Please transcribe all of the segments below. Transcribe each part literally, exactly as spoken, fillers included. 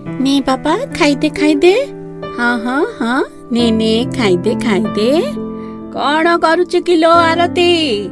ନେ ବାବା ଖାଇଦେ ଖାଇଦେ। ହଁ ହଁ ହଁ ନେ ନେ ଖାଇଦେ ଖାଇଦେ। କଣ କରୁଛୁ କିଲୋ ଆରତୀ?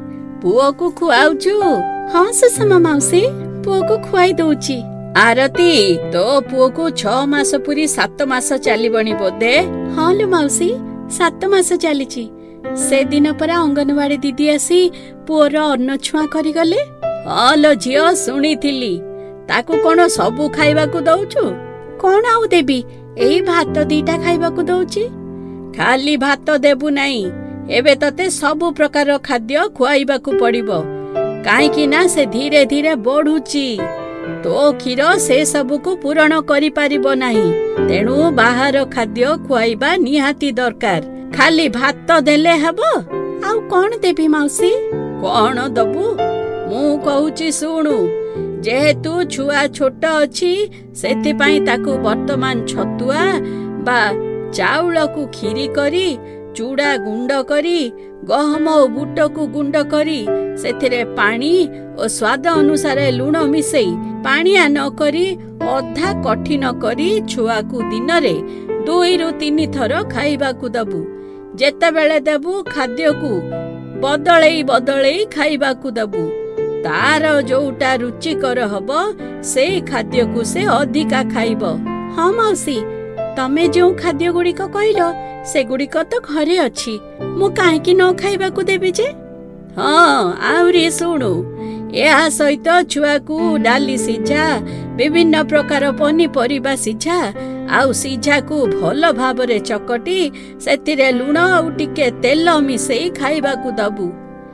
ପୁଅକୁ ଖୁଆଉଛୁ? ହଁ ସୁଷମା ମାଉସୀ, ପୁଅକୁ ଖୁଆଇ ଦଉଛି। ଆରତୀ, ତୋ ପୁଅକୁ ଛଅ ମାସ ପୁରି ସାତ ମାସ ଚାଲିବଣି ବୋଧେ? ହଁ ଲୋ ମାଉସୀ, ସାତ ମାସ ଚାଲିଛି। ସେଦିନ ପରା ଅଙ୍ଗନବାଡି ଦିଦି ଆସି ପୁଅର ଅନ୍ନ ଛୁଆଁ କରିଗଲେ। ହଁ ଲୋ ଝିଅ, ଶୁଣିଥିଲି। ତାକୁ କଣ ସବୁ ଖାଇବାକୁ ଦଉଛୁ? କଣ ଆଉ ଦେବି, ଏଇ ଭାତ ଦିଟା ଖାଇବାକୁ ଦଉଛି। ଖାଲି ଭାତ ଦେବୁ ନାହିଁ, ଏବେ ତତେ ସବୁ ପ୍ରକାର ଖାଦ୍ୟ ଖୁଆଇବାକୁ ପଡିବ। କାହିଁକି ନା ସେ ଧୀରେ ଧୀରେ ବଢୁଛି। ତୋ କ୍ଷୀର ସେ ସବୁକୁ ପୂରଣ କରିପାରିବ ନାହିଁ। ତେଣୁ ବାହାର ଖାଦ୍ୟ ଖୁଆଇବା ନିହାତି ଦରକାର। ଖାଲି ଭାତ ଦେଲେ ହେବ? ଆଉ କଣ ଦେବି ମାଉସୀ? କଣ ଦବୁ ମୁଁ କହୁଛି ଶୁଣୁ। ଯେହେତୁ ଛୁଆ ଛୋଟ ଅଛି, ସେଥିପାଇଁ ତାକୁ ବର୍ତ୍ତମାନ ଛତୁଆ ବା ଚାଉଳକୁ କ୍ଷୀରି କରି, ଚୁଡ଼ା ଗୁଣ୍ଡ କରି, ଗହମ ଓ ବୁଟକୁ ଗୁଣ୍ଡ କରି, ସେଥିରେ ପାଣି ଓ ସ୍ୱାଦ ଅନୁସାରେ ଲୁଣ ମିଶେଇ ପାଣିଆ ନ କରି ଅଧା କଠିନ କରି ଛୁଆକୁ ଦିନରେ ଦୁଇରୁ ତିନି ଥର ଖାଇବାକୁ ଦବୁ। ଯେତେବେଳେ ଦେବୁ ଖାଦ୍ୟକୁ ବଦଳେଇ ବଦଳେଇ ଖାଇବାକୁ ଦବୁ। ତାର ଯୋଉଟା ରୁଚିକର ହବ ସେଇ ଖାଦ୍ୟକୁ ସେ ଅଧିକା ଖାଇବ। ହଁ ମାଉସୀ, ତମେ ଯୋଉ ଖାଦ୍ୟ ଗୁଡିକ କହିଲ ସେଗୁଡିକ ତ ଘରେ ଅଛି। ମୁଁ କାହିଁକି ନ ଖାଇବାକୁ ଦେବି ଯେ? ହଁ, ଆହୁରି ଶୁଣୁ। ଏହା ସହିତ ଛୁଆକୁ ଡାଲି ସିଝା, ବିଭିନ୍ନ ପ୍ରକାର ପନିପରିବା ସିଝା ଆଉ ସିଝାକୁ ଭଲ ଭାବରେ ଚକଟି ସେଥିରେ ଲୁଣ ଆଉ ଟିକେ ତେଲ ମିଶେଇ ଖାଇବାକୁ ଦବୁ।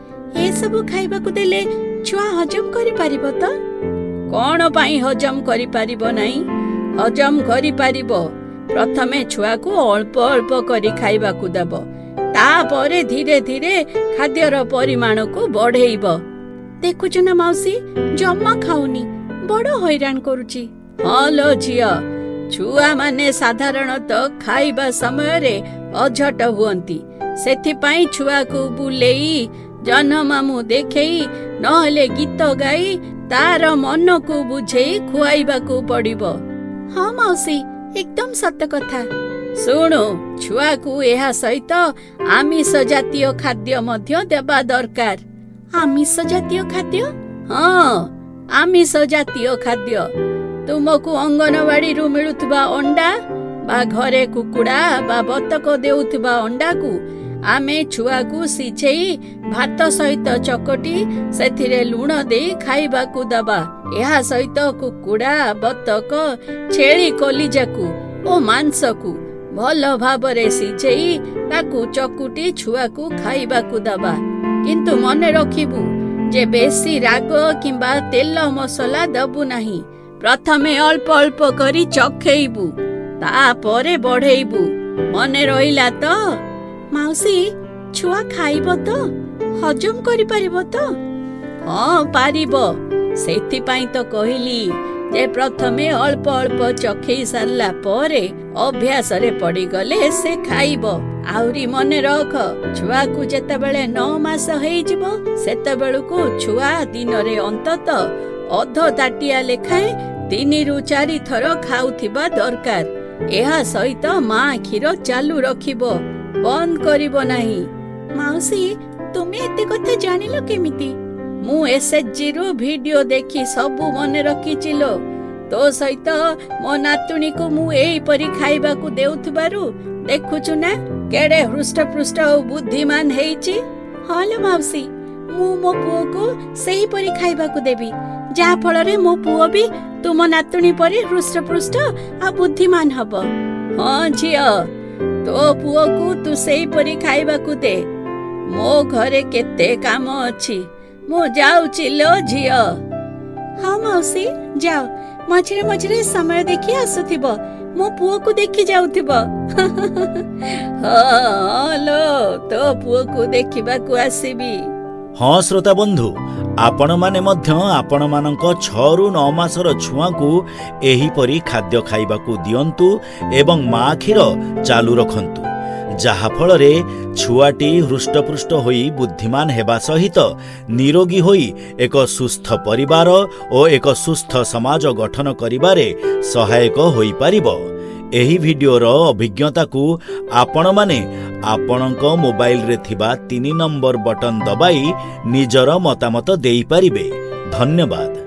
ଏସବୁ ଖାଇବାକୁ ଦେଲେ ଛୁଆ ହଜମ କରିପାରିବ ତ? କଣ ପାଇଁ ହଜମ କରିପାରିବ ନାହିଁ? ହଜମ କରିପାରିବ। ପ୍ରଥମେ ଛୁଆକୁ ଅଳ୍ପ ଅଳ୍ପ କରି ଖାଇବାକୁ ଦେବ। ତାପରେ ଧୀରେ ଧୀରେ ଖାଦ୍ୟର ପରିମାଣକୁ ବଢେଇବ। ଦେଖୁଛୁ ନା ମାଉସୀ, ଜମା ଖାଉନି, ବଡ ହଇରାଣ କରୁଛି। ହଁ ଲୋ ଝିଅ, ଛୁଆ ମାନେ ସାଧାରଣତଃ ଖାଇବା ସମୟରେ ଅଝଟ ହୁଅନ୍ତି। ସେଥିପାଇଁ ଛୁଆକୁ ବୁଲେଇ, ଜହ୍ନମାମୁଁ ଦେଖେଇ, ନହେଲେ ଗୀତ ଗାଇ ତାର ମନକୁ ବୁଝେଇ ଖୁଆଇବାକୁ ପଡିବ। ହଁ ମାଉସୀ, ଏକଦମ ସତ କଥା। ଶୁଣୁ, ଛୁଆକୁ ଏହା ସହିତ ଆମିଷ ଜାତୀୟ ଖାଦ୍ୟ ମଧ୍ୟ ଦେବା ଦରକାର। ଆମିଷ ଜାତୀୟ ଖାଦ୍ୟ? ହଁ, ଆମିଷ ଜାତୀୟ ଖାଦ୍ୟ। ତୁମକୁ ଅଙ୍ଗନବାଡିରୁ ମିଳୁଥିବା ଅଣ୍ଡା ବା ଘରେ କୁକୁଡା ବା ବତକ ଦେଉଥିବା ଅଣ୍ଡାକୁ ଆମେ ଛୁଆକୁ ସିଝେଇ ଭାତ ସହିତ ଚକଟି ସେଥିରେ ଲୁଣ ଦେଇ ଖାଇବାକୁ ଦବା। ଏହା ସହିତ କୁକୁଡା, ବତକ, ଛେଳି କଲିଜାକୁ ଓ ମାଂସକୁ ଭଲ ଭାବରେ ସିଝେଇ ତାକୁ ଚକୁଟି ଛୁଆକୁ ଖାଇବାକୁ ଦବା। କିନ୍ତୁ ମନେ ରଖିବୁ ଯେ ବେଶୀ ରାଗ କିମ୍ବା ତେଲ ମସଲା ଦବୁ ନାହିଁ। ପ୍ରଥମେ ଅଳ୍ପ ଅଳ୍ପ କରି ଚଖେଇବୁ, ତାପରେ ବଢେଇବୁ। ମନେ ରହିଲା ତ? ମାଉସୀ, ଛୁଆ ଖାଇବ ତ? ହଜମ କରିପାରିବ ତ? ହଁ, ପାରିବ। ସେଥିପାଇଁ ତ କହିଲି ଯେ ପ୍ରଥମେ ଅଳ୍ପ ଅଳ୍ପ ଚଖେଇ ସାରିଲା ପରେ ଅଭ୍ୟାସରେ ପଡିଗଲେ ସେ ଖାଇବ। ଆହୁରି ମନେ ରଖ, ଛୁଆକୁ ଯେତେବେଳେ ନଅ ମାସ ହେଇଯିବ ସେତେବେଳକୁ ଛୁଆ ଦିନରେ ଅନ୍ତତଃ ଅଧ ତାଟିଆ ଲେଖାଏଁ ତିନିରୁ ଚାରି ଥର ଖାଉଥିବା ଦରକାର। ଏହା ସହିତ ମା କ୍ଷୀର ଚାଲୁ ରଖିବ, ବନ୍ଦ କରିବ ନାହିଁ। ମାଉସୀ, ତୁମେ ଏତେ କଥା ଜାଣିଲ କେମିତି? ମୁଁ ଏସଏଚଜି ରୁ ଭିଡିଓ ଦେଖି ସବୁ ମନେ ରଖିଛି ଲୋ। ତୋ ସହିତ ମୋ ନାତୁଣୀକୁ ମୁଁ ଏଇପରି ଖାଇବାକୁ ଦେଉଥିବାରୁ ଦେଖୁଛୁ ନା କେଡେ ହୃଷ୍ଟପୃଷ୍ଟ ଓ ବୁଦ୍ଧିମାନ ହେଇଛି। ହଁ ଲୋ ମାଉସୀ, ମୁଁ ମୋ ପୁଅକୁ ସେଇପରି ଖାଇବାକୁ ଦେବି, ଯାହା ଫଳରେ ମୋ ପୁଅ ବି ତୁମ ନାତୁଣୀ ପରି ହୃଷ୍ଟପୃଷ୍ଟ ଆଉ ବୁଦ୍ଧିମାନ ହବ। ହଁ ଝିଅ, ତୋ ପୁଅକୁ ତୁ ସେଇପରି ଖାଇବାକୁ ଦେ। ମୋ ଘରେ କେତେ କାମ ଅଛି, ମୁଁ ଯାଉଛି ଲୋ ଝିଅ। ହଁ ମାଉସୀ, ଯାଅ। ମଝିରେ ମଝିରେ ସମୟ ଦେଖି ଆସୁଥିବ, ମୋ ପୁଅକୁ ଦେଖି ଯାଉଥିବ। ହଁ ଲୋ, ତୋ ପୁଅକୁ ଦେଖିବାକୁ ଆସିବି। ହଁ ଶ୍ରୋତା ବନ୍ଧୁ, ଆପଣମାନେ ମଧ୍ୟ ଆପଣମାନଙ୍କ ଛଅରୁ ନଅ ମାସର ଛୁଆଙ୍କୁ ଏହିପରି ଖାଦ୍ୟ ଖାଇବାକୁ ଦିଅନ୍ତୁ ଏବଂ ମା କ୍ଷୀର ଚାଲୁ ରଖନ୍ତୁ। ଯାହା ଫଳରେ ଛୁଆଟି ହୃଷ୍ଟପୃଷ୍ଟ ହୋଇ ବୁଦ୍ଧିମାନ ହେବା ସହିତ ନିରୋଗୀ ହୋଇ ଏକ ସୁସ୍ଥ ପରିବାର ଓ ଏକ ସୁସ୍ଥ ସମାଜ ଗଠନ କରିବାରେ ସହାୟକ ହୋଇପାରିବ। ଏହି ଭିଡିଓର ଅଭିଜ୍ଞତାକୁ ଆପଣମାନେ ଆପଣଙ୍କ ମୋବାଇଲରେ ଥିବା ତିନି ନମ୍ବର ବଟନ ଦବାଇ ନିଜର ମତାମତ ଦେଇପାରିବେ। ଧନ୍ୟବାଦ।